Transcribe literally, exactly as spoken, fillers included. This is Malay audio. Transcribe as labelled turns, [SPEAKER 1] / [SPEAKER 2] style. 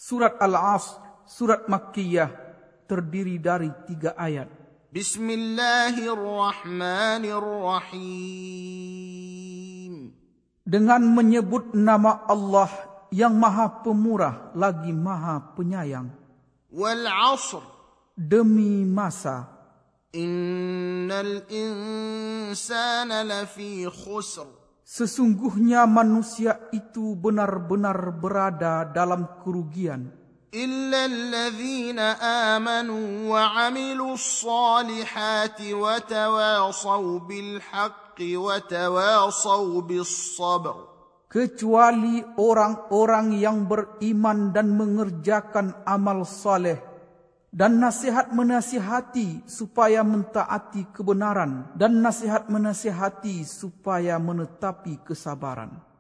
[SPEAKER 1] Surat Al-Asr, surat Makkiyah, terdiri dari tiga ayat.
[SPEAKER 2] Bismillahirrahmanirrahim.
[SPEAKER 1] Dengan menyebut nama Allah yang Maha Pemurah lagi Maha Penyayang.
[SPEAKER 2] Wal 'ashr.
[SPEAKER 1] Demi masa.
[SPEAKER 2] Innal insana lafi khusr.
[SPEAKER 1] Sesungguhnya manusia itu benar-benar berada dalam kerugian.
[SPEAKER 2] Illa alladhina amanu wa 'amilus salihati wa tawasaw bil haqqi wa tawasaw bis sabr.
[SPEAKER 1] Kecuali orang-orang yang beriman dan mengerjakan amal saleh dan nasihat menasihati supaya mentaati kebenaran dan nasihat menasihati supaya menetapi kesabaran.